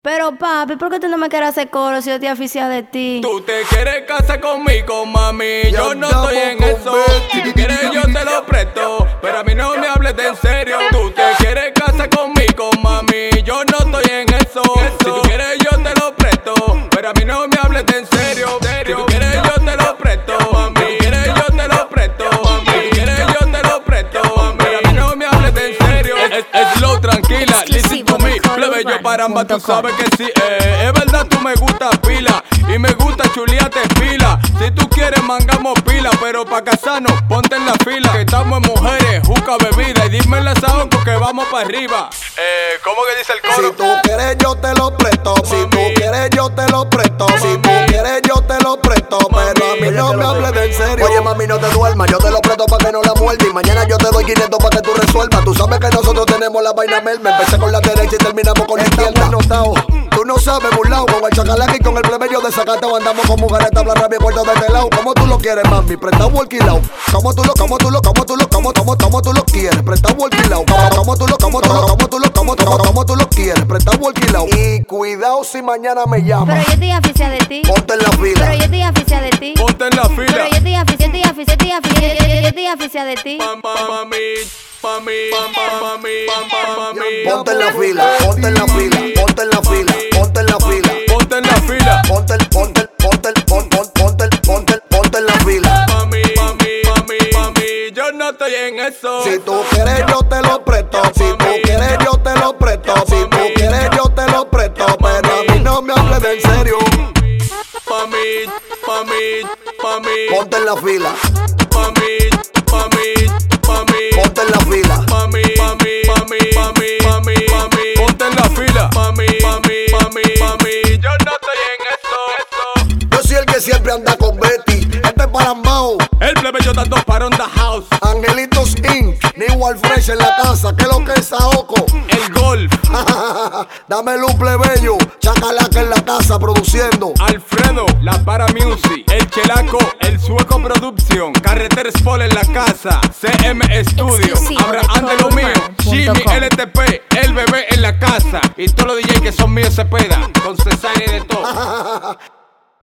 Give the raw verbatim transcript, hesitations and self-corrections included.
Pero papi, ¿por qué tú no me quieres hacer coro si yo estoy aficiada de ti? Tú te quieres casar conmigo, mami. Yo no estoy en eso. Si tú quieres yo te lo presto, pero a mí no me hables de en serio. Tú te quieres casar conmigo, mami. Yo no estoy en eso. Si tú quieres yo te lo presto, pero a mí no me hables de en serio. Si tú quieres yo te lo presto, mami. Si quieres yo te lo presto, mami. Si quieres yo te lo presto, mami. Pero a mí no me hables de en serio. Es, es slow, tranquila, listen to me. Plebeyo paramba, tú sabes que sí, eh. Es verdad, tú me gustas pila y me gusta chulearte pila. Si tú quieres mangamos pila, pero pa' casarnos ponte en la fila. Que estamos en mujeres, juca bebida y dime la saón porque vamos para arriba. Eh, ¿cómo que dice el coro? Si tú quieres yo te lo presto, mami. Si tú quieres yo te lo presto, mami. Si tú quieres yo te lo presto, mami. Pero a mí no me hables de en serio. Oye mami, no te duermas, yo te lo presto pa' que no la muerda. Y mañana yo te doy quinientos pa' que tú resuelvas. Tú sabes que nosotros tenemos la vaina merme. Empecé con la derecha y terminamos con la izquierda. Tú no sabes, burlao, con el chacalaque y con el plebeyo de Zacatau. Andamos con mujeres, tabla rabia, cuarto de este lado. ¿Cómo tú lo quieres, mami? Prestado o alquilado. ¿Cómo tú lo, cómo tú lo, cómo tú lo, cómo, cómo, cómo tú lo quieres? Prestado o alquilado. ¿Cómo tú lo, cómo tú lo, cómo tú lo, cómo, cómo, cómo tú lo quieres? Prestado o alquilado. Y cuidado si mañana me llamas. Pero yo estoy aficiada de ti. Ponte en la fila. Pero yo estoy aficiada de ti. Ponte en la Pero fila. yo estoy aficiada, yo estoy aficiada, yo estoy aficiada, yo- yo- yo estoy aficiada de ti. Pam, pam, mami, mami, pam, pam, mami, pam, pam, mami. Ponte en la fila, ponte en la fila, ponte en la fila, ponte en la fila. Ponte en la fila. Ponte el, ponte el, ponte el, pon- pon- ponte el, ponte el, ponte en la fila. Mami, mami, mami, mami, yo no estoy en eso. Si tú quieres yo te lo presto, si tú quieres yo te lo presto, si tú quieres yo te lo presto, pero a mí no me hables de en serio. Mami, mami, mami, Ponte en la fila, mami, mami, mami, ponte en la fila. mami, mami, mami, mami, mami, mami, ponte en la fila. Mami, mami, mami, mami, yo no estoy en eso, eso. Yo soy el que siempre anda con Betty, este es Parambao, El plebeyo dando para on the house. Angelitos incorporated, New Fresh en la casa, que lo que es Saoco. El golf. Dame luz plebeyo, chacalaca en la casa produciendo. Alfredo, la para music. El chelaco, el sueco producción. Carretera Sport en la casa. C M Studio. Exclusivo Abraham de de lo mío. Coldman punto Jimmy com. L T P. El bebé en la casa. Y todos los D J que son míos se pedan. Con cesárea y de todo.